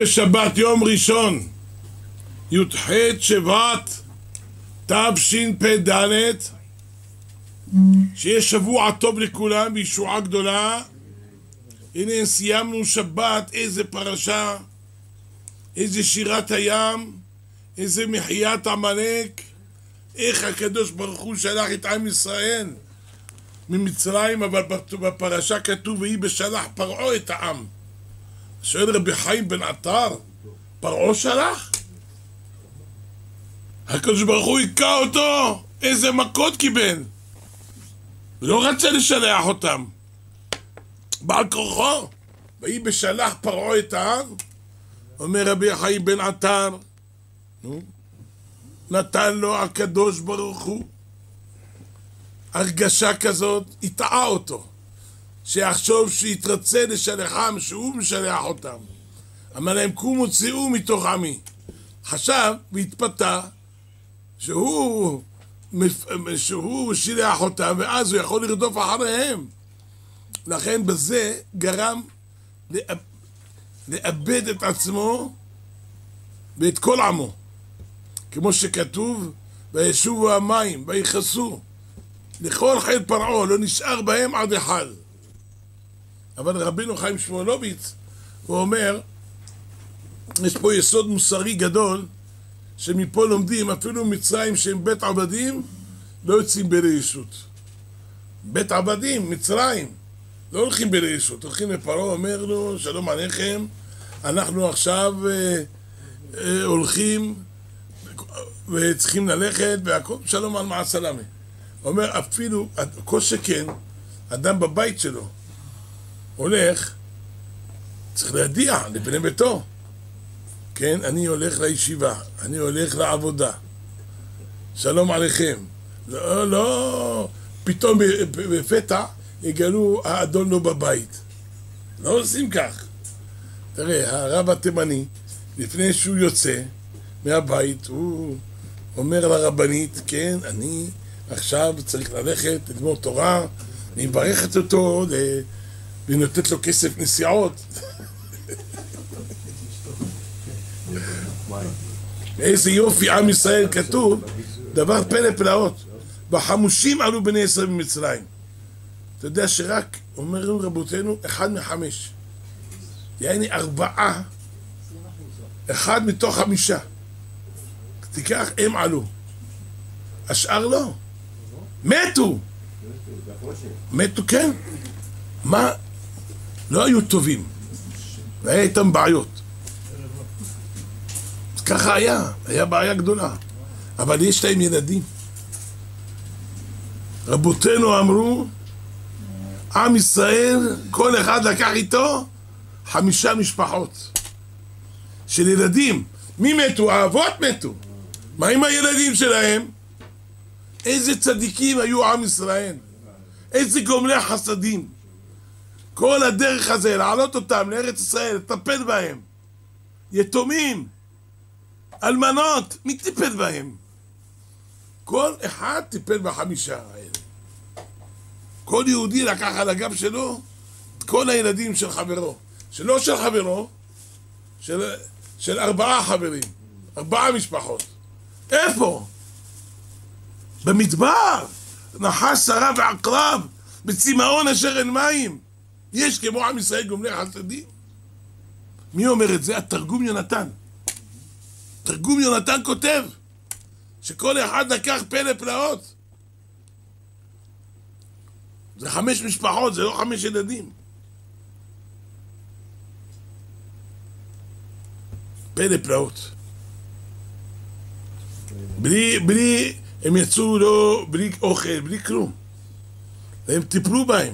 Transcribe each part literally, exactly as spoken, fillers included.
שבת יום ראשון, י"ח שבט תשפ"ד, שיהיה שבוע טוב לכולם וישועה גדולה. הנה סיימנו שבת, איזה פרשה, איזה שירת הים, איזה מחיית עמלק, איך הקדוש ברוך הוא שלח את עם ישראל ממצרים. אבל בפרשה כתוב ויהי בשלח פרעה את העם. שואל רבי חיים בן עטר, פרעה שלח? הקדוש ברוך הוא היכה אותו, איזה מכות קיבל, לא רצה לשלח אותם, בעל כורחו. ויהי בשלח פרעה את העם. אומר רבי חיים בן עטר, נו, נתן לו הקדוש ברוך הוא הרגשה כזאת, הטעה אותו, שיחשוב שיתרצה לשלחם, שהוא משלח אותם. אמר להם קומו צאו מתוך עמי. חשב והתפתה שהוא שהוא שילח אותם, ואז הוא יכול לרדוף אחריהם. לכן בזה גרם לאב... לאבד את עצמו ואת כל עמו, כמו שכתוב וישובו המים ויכסו לכל חיל פרעה, לא נשאר בהם עד אחד. אבל רבינו חיים שמואלוביץ הוא אומר, יש פה יסוד מוסרי גדול שמפה לומדים, אפילו מצרים שהם בית עבדים לא יוצאים ברשות. בית עבדים, מצרים, לא הולכים ברשות, הולכים לפרעה, אומר לו שלום עליכם, אנחנו עכשיו אה, אה, הולכים וצריכים ללכת והכל, שלום על מע סלאמה. אומר אפילו, כל שכן, אדם בבית שלו הולך, צריך להדיע לבני ביתו, כן, אני הולך לישיבה, אני הולך לעבודה, שלום עליכם. לא, לא, פתאום בפתע יגלו האדון לא בבית, לא עושים כך. תראה, הרב התימני, לפני שהוא יוצא מהבית, הוא אומר לרבנית, כן, אני עכשיו צריך ללכת לגמור תורה, אני מברכת אותו ונותנת לו כסף נסיעות. איזה יופי עם ישראל, כתוב דבר פלא פלאות, בחמושים עלו בני ישראל במצרים. אתה יודע שרק אומרים רבותינו אחד מחמש, יעני ארבעה, אחד מתוך חמישה, תיקח, הם עלו, השאר לא, מתו מתו, כן, מה? לא היו טובים והיה איתם בעיות, ככה היה, היה בעיה גדולה, אבל יש להם ילדים. רבותינו אמרו, עם ישראל, כל אחד לקח איתו חמישה משפחות של ילדים. מי מתו? האבות מתו. מה עם הילדים שלהם? איזה צדיקים היו עם ישראל, איזה גומלי חסדים. כל הדרך הזה, לעלות אותם לארץ ישראל, לטפל בהם, יתומים, אלמנות, מי טיפל בהם? כל אחד טיפל בחמישה האלה. כל יהודי לקח על הגב שלו את כל הילדים של חברו, שלא של חברו, של, של ארבעה חברים, ארבעה משפחות. איפה? במדבר, נחש שרה ועקרב, בצמאון אשר אין מים. יש כמו עם ישראל גומלי חסדים? מי אומר את זה? התרגום יונתן. תרגום יונתן כותב שכל אחד לקח פלא פלאות. זה חמש משפחות, זה לא חמש ילדים. פלא פלאות. בלי, בלי, הם יצאו לא, בלי אוכל, בלי כלום. והם טיפלו בהם.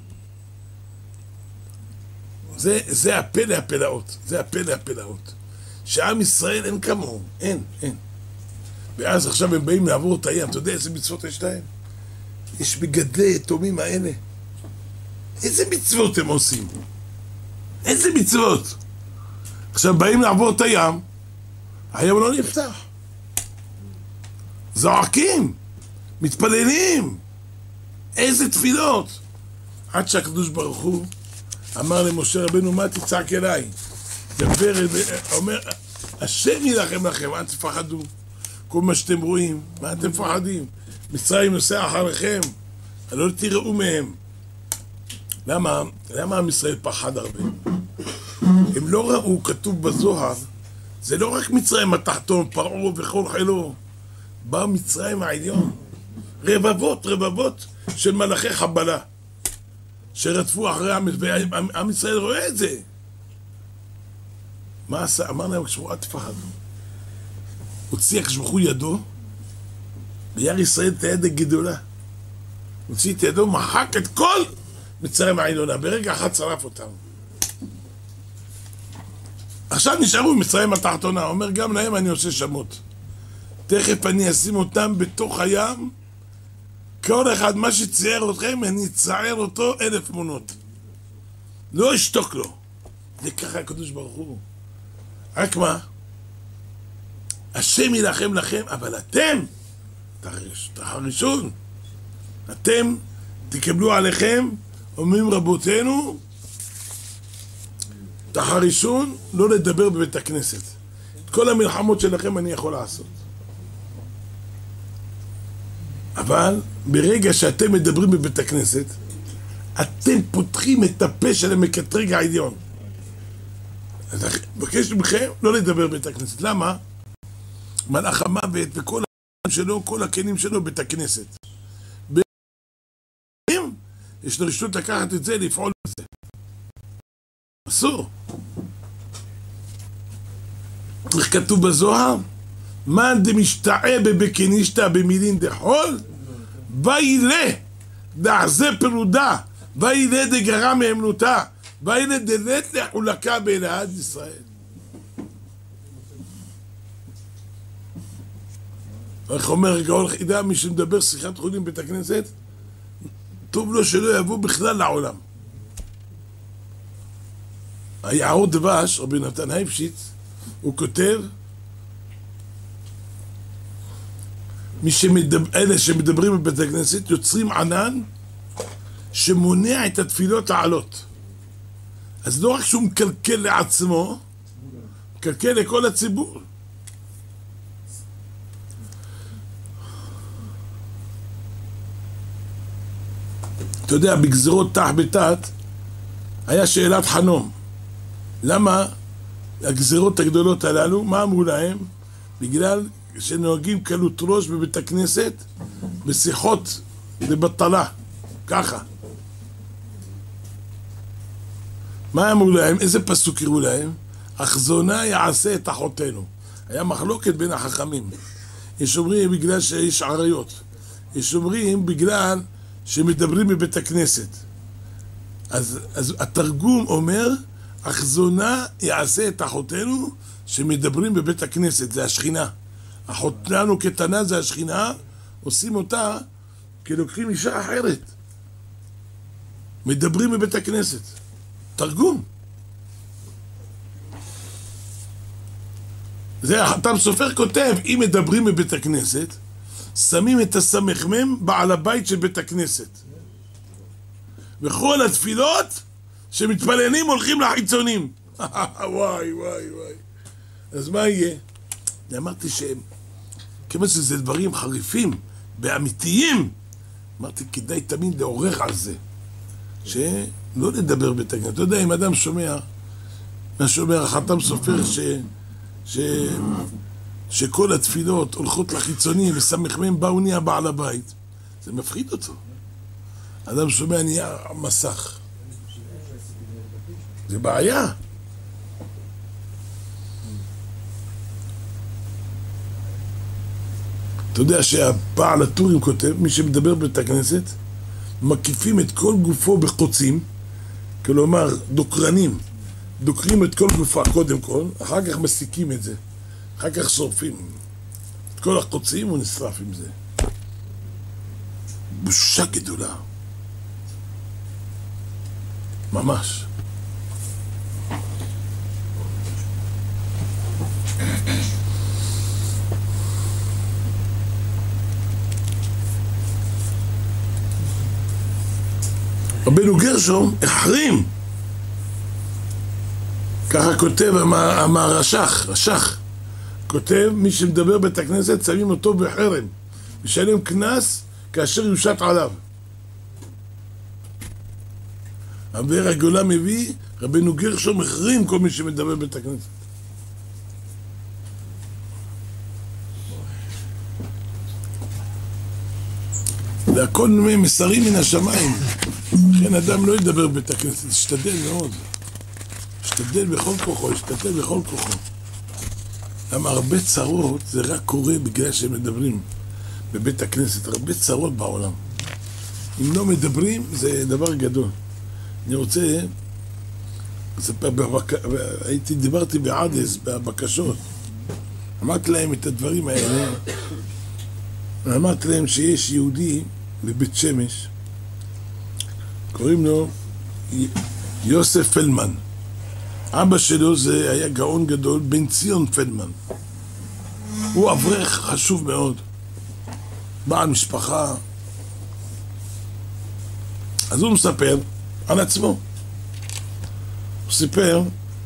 זה, זה הפלא הפלאות, זה הפלא הפלאות. שעם ישראל אין כמוהו, אין, אין. ואז עכשיו הם באים לעבור את הים, אתה יודע איזה מצוות יש להם? יש בגדי יתומים האלה. איזה מצוות הם עושים? איזה מצוות? עכשיו באים לעבור את הים, הים לא נפתח. זועקים, מתפללים, איזה תפילות. עד שהקדוש ברוך הוא אמר למשה רבנו, מה תצעק אליי? דבר, אומר, השם ילחם לכם, אל תפחדו. כל מה שאתם רואים, מה אתם מפחדים? מצרים נוסע אחריכם, לא תראו מהם. למה? למה עם ישראל פחד הרבה? הם לא ראו, כתוב בזוהר, זה לא רק מצרים התחתון, פרעה וכל חילו. בא מצרים העליון, רבבות, רבבות של מלאכי חבלה, שרדפו אחרי עם, עם ישראל רואה את זה. מה עשה? אמר להם, כשבו, אל תפחדו. הוציא כשבחו ידו, ביד ישראל את היד הגדולה. הוציא את ידו, מחק את כל מצרים העליונה, ברגע אחד צרף אותם. עכשיו נשארו מצרים התחתונה, אומר גם להם אני עושה שמות. תכף אני אשים אותם בתוך הים, כל אחד מה שצייר אתכם, אני אצייר אותו אלף מונות. לא אשתוק לו. זה ככה הקדוש ברוך הוא. רק מה? השם ילחם לכם, אבל אתם, תחרישון, אתם תקבלו עליכם, אומרים רבותינו, תחרישון, לא לדבר בבית הכנסת. את כל המלחמות שלכם אני יכול לעשות. אבל ברגע שאתם מדברים בבית הכנסת, אתם פותחים את הפה של המקטרג העליון. אז אני מבקש מכם לא לדבר בבית הכנסת. למה? מלאך המוות וכל הכלים שלו, כל הכלים שלו בבית הכנסת. יש לו רשות לקחת את זה, לפעול בזה. אסור. איך כתוב בזוהר? מן דמשתעה בבקנישתא במילין דחול, וילה דעזה פרודה, וילה דגרה מאמנותה, וילה דלת לחולקה באלעד ישראל. איך אומר גאול חידה, מי שמדבר שיחת חולין בית הכנסת, טוב לו שלא יבוא בכלל לעולם. היערות דבש, רבי נתן הייפשיץ, הוא כותב, מי שמדבר, אלה שמדברים בבית הכנסת יוצרים ענן שמונע את התפילות לעלות. אז לא רק שהוא מקלקל לעצמו, מקלקל לכל הציבור. אתה יודע, בגזרות תח בתת היה שאלת חנום. למה הגזרות הגדולות הללו, מה אמרו להם? בגלל שנוהגים קלות ראש בבית הכנסת בשיחות לבטלה, ככה. מה אמרו להם? איזה פסוק קראו להם? אחזונה יעשה את אחותינו. היה מחלוקת בין החכמים. יש אומרים בגלל שיש עריות, יש אומרים בגלל שמדברים בבית הכנסת. אז, אז התרגום אומר, אחזונה יעשה את אחותינו שמדברים בבית הכנסת, זה השכינה. אחותנו קטנה זה השכינה, עושים אותה כי לוקחים אישה אחרת. מדברים בבית הכנסת. תרגום. זה החתם סופר כותב, אם מדברים בבית הכנסת, שמים את הסמ"ם בעל הבית של בית הכנסת. וכל התפילות שמתפללים הולכים לחיצונים. וואי וואי וואי. אז מה יהיה? אני אמרתי שהם, כיוון שזה דברים חריפים, באמיתיים, אמרתי כדאי תמיד לעורר על זה, שלא לדבר בית הכנסת. אתה יודע, אם אדם שומע, מה שאומר החתם סופר ש... ש... שכל התפילות הולכות לחיצונים וסמ"ם באו נהיה בעל הבית, זה מפחיד אותו. אדם שומע נהיה מסך, זה בעיה. אתה יודע שהבעל הטורים כותב, מי שמדבר בית הכנסת, מקיפים את כל גופו בחוצים, כלומר דוקרנים, דוקרים את כל גופה קודם כל, אחר כך מסיקים את זה, אחר כך שורפים את כל החוצים ונשרף עם זה. בושה גדולה. ממש. רבנו גרשום החרים. ככה כותב הרש"ח, רש"ח. כותב, מי שמדבר בית הכנסת, שמים אותו בחרם. משלם קנס כאשר יושת עליו. הבאר הגאולה מביא, רבנו גרשום החרים כל מי שמדבר בית הכנסת. זה הכל מסרים מן השמיים. לכן אדם לא ידבר בבית הכנסת, ישתדל מאוד. ישתדל בכל כוחו, ישתדל בכל כוחו. למה הרבה צרות זה רק קורה בגלל שהם מדברים בבית הכנסת, הרבה צרות בעולם. אם לא מדברים זה דבר גדול. אני רוצה, הייתי, דיברתי בעדס, בבקשות, אמרתי להם את הדברים האלה, אמרתי להם שיש יהודי בבית שמש, קוראים לו יוסף פלדמן. אבא שלו זה היה גאון גדול, בן ציון פלדמן. הוא אברך חשוב מאוד, בעל משפחה. אז הוא מספר על עצמו. הוא סיפר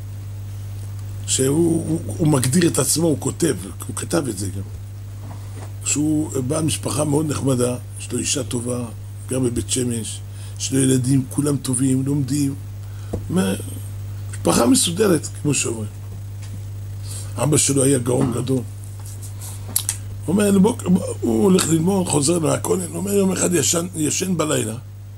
שהוא הוא, הוא מגדיר את עצמו, הוא כותב, הוא כתב את זה גם. שהוא בעל משפחה מאוד נחמדה, יש לו אישה טובה, גם בבית שמש, יש לו ילדים, כולם טובים, לומדים. משפחה מסודרת, כמו שאומרים. אבא שלו היה גאון גדול. הוא אומר, הוא הולך ללמוד, חוזר מהכולל, הוא אומר, יום אחד ישן, ישן בלילה.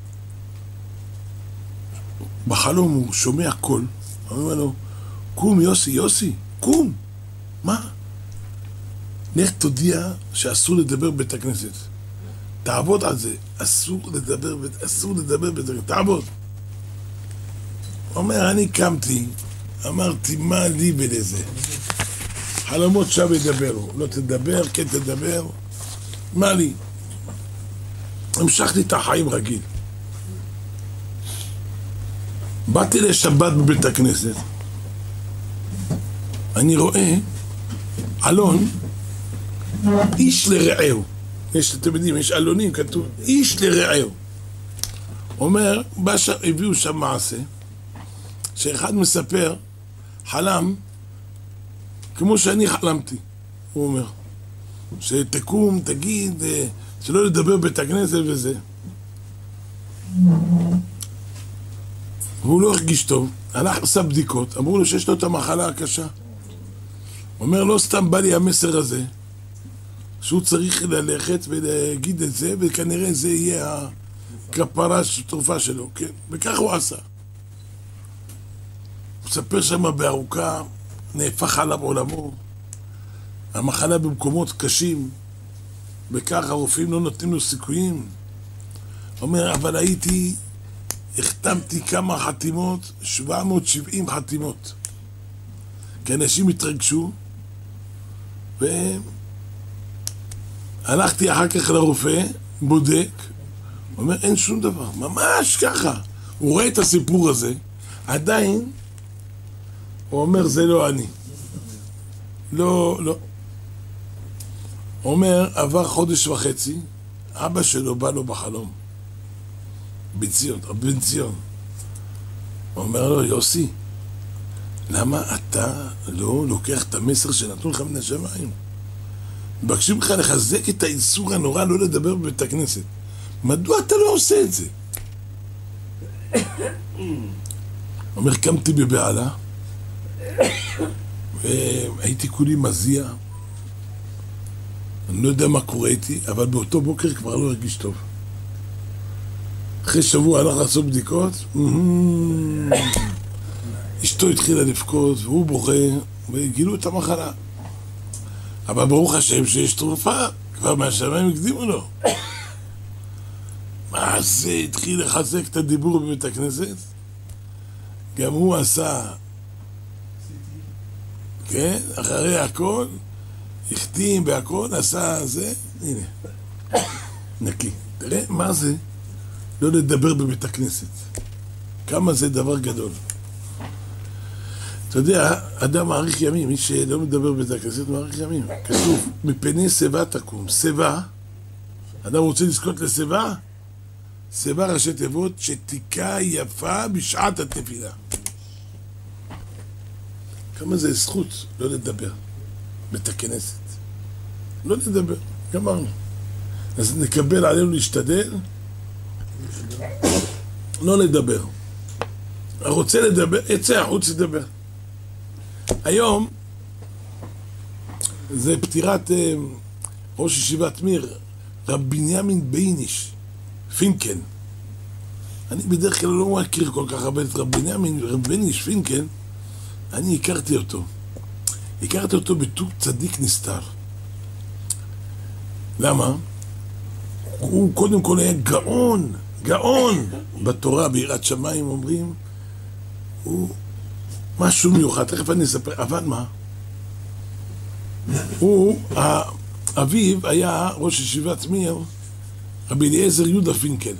בחלום הוא שומע קול, הוא אומר לו, קום יוסי, יוסי, קום. מה? לך תודיע שאסור לדבר בית הכנסת. תעבוד על זה, אסור לדבר, אסור לדבר בית הכנסת, תעבוד. הוא אומר, אני קמתי, אמרתי, מה לי ולזה? חלומות שם ידברו, לא תדבר, כן תדבר, מה לי? המשכתי את החיים רגיל. באתי לשבת בבית הכנסת, אני רואה אלון, איש לרעהו. יש, אתם יודעים, יש אלונים, כתוב, איש לרעהו. אומר, שם, הביאו שם מעשה, שאחד מספר, חלם, כמו שאני חלמתי, הוא אומר, שתקום, תגיד, שלא לדבר בית הכנסת וזה. והוא לא הרגיש טוב, הלך עשה בדיקות, אמרו לו שיש לו את המחלה הקשה. הוא אומר, לא סתם בא לי המסר הזה, שהוא צריך ללכת ולהגיד את זה, וכנראה זה יהיה הכפרה של תרופה שלו, כן? וכך הוא עשה. הוא מספר שם בארוכה, נהפך עליו עולמו, המחלה במקומות קשים, וכך הרופאים לא נותנים לו סיכויים. הוא אומר, אבל הייתי, החתמתי כמה חתימות, שבע מאות ושבעים חתימות. כי אנשים התרגשו, והלכתי אחר כך לרופא, בודק, הוא אומר, אין שום דבר, ממש ככה. הוא רואה את הסיפור הזה, עדיין, הוא אומר, זה לא אני. לא, לא. הוא אומר, עבר חודש וחצי, אבא שלו בא לו בחלום. בן ציון, בן ציון. הוא אומר לו, יוסי, למה אתה לא לוקח את המסר שנתנו לך מן השמיים? מבקשים לך לחזק את האיסור הנורא לא לדבר בבית הכנסת. מדוע אתה לא עושה את זה? אומר, קמתי בבעלה, והייתי כולי מזיע. אני לא יודע מה קורה איתי, אבל באותו בוקר כבר לא הרגיש טוב. אחרי שבוע הלך לעשות בדיקות, אשתו התחילה לבכות, והוא בוכה, וגילו את המחלה. אבל ברוך השם שיש תרופה, כבר מהשמיים הקדימו לו. מה זה? התחיל לחזק את הדיבור בבית הכנסת? גם הוא עשה, כן? אחרי הכל, החתים בהכל, עשה זה, הנה, נקי. תראה, מה זה? לא לדבר בבית הכנסת. כמה זה דבר גדול. אתה יודע, אדם מעריך ימים, מי שלא מדבר בבית הכנסת מעריך ימים. כתוב, מפני שיבה תקום. שיבה, אדם רוצה לזכות לשיבה? שיבה ראשי תיבות, שתיקה יפה בשעת התפילה. כמה זה זכות לא לדבר בית הכנסת. לא לדבר, גמרנו. אז נקבל עלינו להשתדל לא לדבר. הרוצה לדבר, יצא החוץ לדבר. היום זה פטירת אה, ראש ישיבת מיר, רב בנימין בייניש פינקן. אני בדרך כלל לא מכיר כל כך הרבה את רב בנימין, רב בייניש פינקן. אני הכרתי אותו. הכרתי אותו בתור צדיק נסתר. למה? הוא קודם כל היה גאון, גאון בתורה, ביראת שמיים אומרים. הוא משהו מיוחד, תכף אני אספר, אבל מה? הוא, אביו היה ראש ישיבת מיר, רבי אליעזר יהודה פינקל.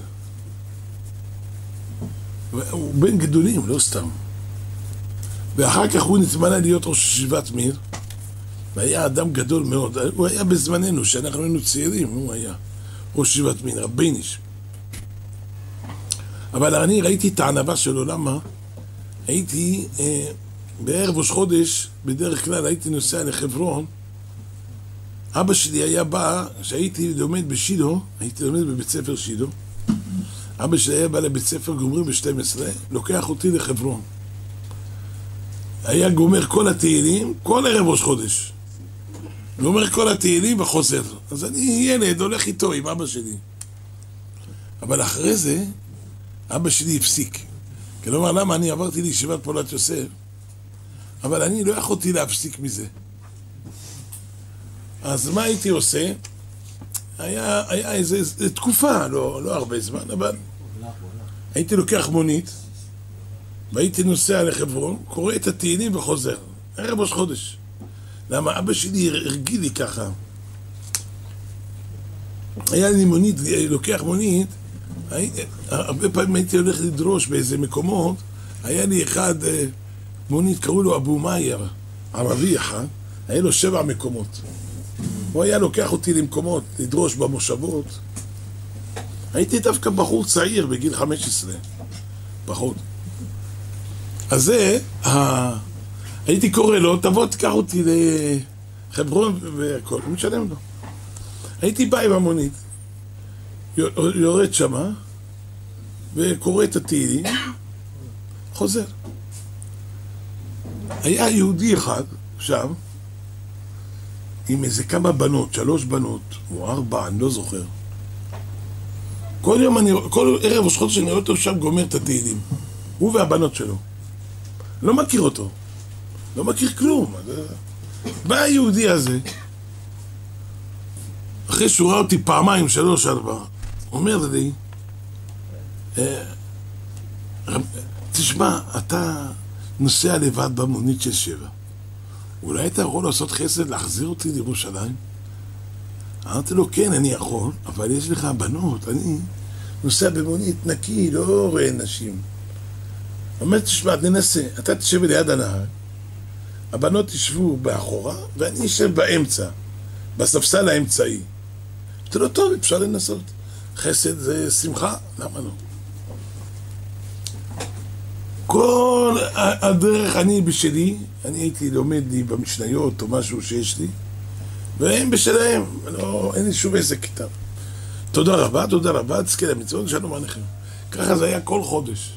הוא בן גדולים, לא סתם. ואחר כך הוא נתמנה להיות ראש ישיבת מיר, והיה אדם גדול מאוד. הוא היה בזמננו, שאנחנו היינו צעירים, הוא היה ראש ישיבת מיר, רב בייניש. אבל אני ראיתי את הענווה שלו, למה? הייתי אה, בערב ראש חודש, בדרך כלל הייתי נוסע לחברון. אבא שלי היה בא, כשהייתי לומד בשידו, הייתי לומד בבית ספר שידו, אבא שלי היה בא לבית ספר גומרים ב-שתים עשרה, לוקח אותי לחברון. היה גומר כל התהילים, כל ערב ראש חודש. גומר כל התהילים וחוזר. אז אני ילד, הולך איתו עם אבא שלי. אבל אחרי זה, אבא שלי הפסיק. כלומר, למה אני עברתי לישיבת פועלת יוסף, אבל אני לא יכולתי להפסיק מזה. אז מה הייתי עושה? היה, היה איזו איזו תקופה, לא, לא הרבה זמן, אבל הייתי לוקח מונית, והייתי נוסע לחברון, קורא את התהילים וחוזר. ערב ראש חודש. למה? אבא שלי הרגיל לי ככה. היה לי מונית, לוקח מונית, הרבה פעמים הייתי הולך לדרוש באיזה מקומות. היה לי אחד מונית, קראו לו אבו מאייר, ערבי אחד, היה לו שבע מקומות. הוא היה לוקח אותי למקומות, לדרוש במושבות. הייתי דווקא בחור צעיר בגיל חמש עשרה, פחות. אז זה, הייתי קורא לו, תבוא תקח אותי לחברון והכל, הוא משלם לו. הייתי בא עם המונית, יורד שמה, וקורא את התהילים, חוזר. היה יהודי אחד שם, עם איזה כמה בנות, שלוש בנות, או ארבע, אני לא זוכר. כל יום אני, כל ערב ראש חודש אני רואה אותו שם גומר את התהילים. הוא והבנות שלו. לא מכיר אותו. לא מכיר כלום. בא היהודי הזה, אחרי שהוא ראה אותי פעמיים, שלוש, ארבע, אומר לי, תשמע, אתה נוסע לבד במונית של שבע. אולי אתה יכול לעשות חסד, להחזיר אותי לירושלים? אמרתי לו, כן, אני יכול, אבל יש לך בנות, אני נוסע במונית נקי, לא רואה נשים. אומר, תשמע, ננסה, אתה תשב ליד הנהג, הבנות תשבו באחורה, ואני אשב באמצע, בספסל האמצעי. אמרתי לו, טוב, אפשר לנסות. חסד זה שמחה, למה לא? כל הדרך אני בשלי, אני הייתי לומד לי במשניות או משהו שיש לי, והם בשלהם, לא, אין לי שום איזה כתב. תודה רבה, תודה רבה, תזכה למצוות, שלום עליכם. ככה זה היה כל חודש.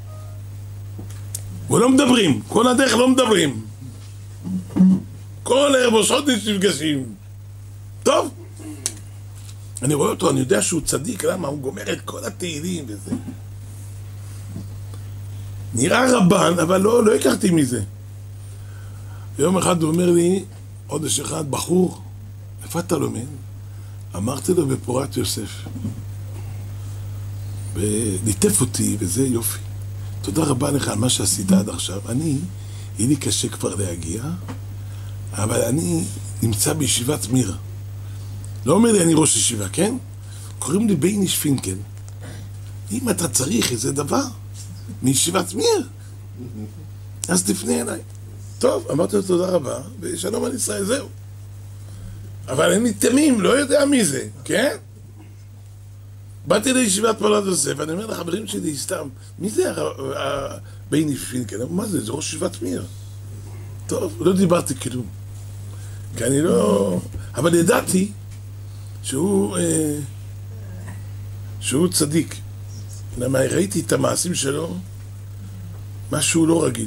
ולא מדברים, כל הדרך לא מדברים. כל ערב ראש חודש נפגשים. טוב. אני רואה אותו, אני יודע שהוא צדיק, למה? הוא גומר את כל התהילים וזה. נראה רבן, אבל לא, לא הכרתי מזה. יום אחד הוא אומר לי, חודש אחד, בחור, איפה אתה לומד? אמרתי לו בפורת יוסף. וליטף אותי, וזה יופי. תודה רבה לך על מה שעשית עד עכשיו. אני, יהיה לי קשה כבר להגיע, אבל אני נמצא בישיבת מיר. לא אומר לי אני ראש ישיבה, כן? קוראים לי בייניש פינקל. אם אתה צריך איזה דבר, מישיבת מיר, אז תפנה אליי. טוב, אמרתי לו תודה רבה, ושלום על ישראל, זהו. אבל אני תמים, לא יודע מי זה, כן? באתי לישיבת פועלת יוסף, ואני אומר לחברים שלי, סתם, מי זה בייניש פינקל? מה זה? זה ראש ישיבת מיר. טוב, לא דיברתי כלום. כי אני לא... אבל ידעתי שהוא... אה, שהוא צדיק. למה ראיתי את המעשים שלו, משהו לא רגיל.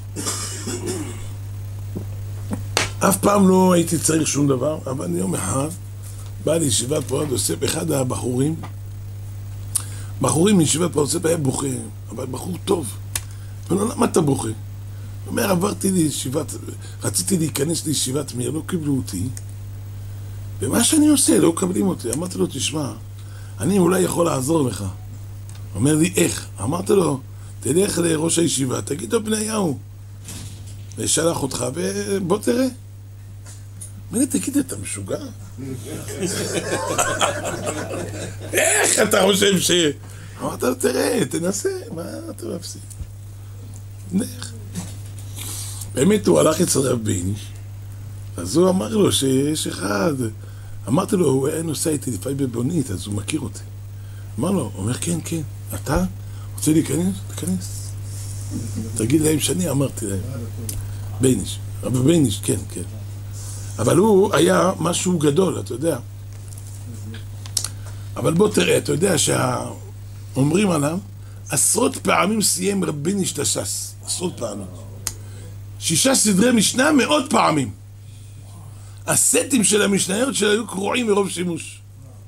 אף פעם לא הייתי צריך שום דבר, אבל יום אחד בא לישיבת פועל יוסף, אחד הבחורים, בחורים מישיבת פועל יוסף היה בוכה, אבל בחור טוב. אבל למה אתה בוכה? הוא אומר, עברתי לישיבת, רציתי להיכנס לישיבת מיר, לא קיבלו אותי, ומה שאני עושה, לא קבלים אותי. אמרתי לו, תשמע, אני אולי יכול לעזור לך. הוא אומר לי, איך? אמרתי לו, תלך לראש הישיבה, תגיד לו בניהו, ושלח אותך, ובוא תראה. אומר לי, תגיד, אתה משוגע? איך אתה חושב ש... אמרת לו, תראה, תנסה, מה אתה מפסיד? נלך. באמת הוא הלך אצל רב בייניש, אז הוא אמר לו שיש אחד, אמרתי לו, הוא היה נוסע איתי לפעמים בבונית, אז הוא מכיר אותי. אמר לו, הוא אומר, כן, כן, אתה רוצה להיכנס? תיכנס. תגיד להם שאני אמרתי להם. בייניש, רב בייניש, כן, כן. אבל הוא היה משהו גדול, אתה יודע. אבל בוא תראה, אתה יודע שאומרים עליו, עשרות פעמים סיים רב בייניש את הש"ס, עשרות פעמים. שישה סדרי משנה מאות פעמים. הסטים של המשניות שלו היו קרועים מרוב שימוש.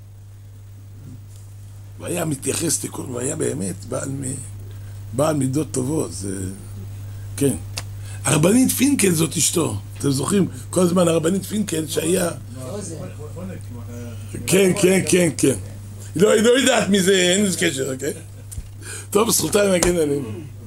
והיה מתייחס לכל, והיה באמת בעל, בעל מידות טובות, זה... כן. הרבנית פינקל זאת אשתו. אתם זוכרים? כל הזמן הרבנית פינקל שהיה... כן, כן, כן, כן. היא לא יודעת מי זה, אין לזה קשר, אוקיי? טוב, זכותה להגן עלינו.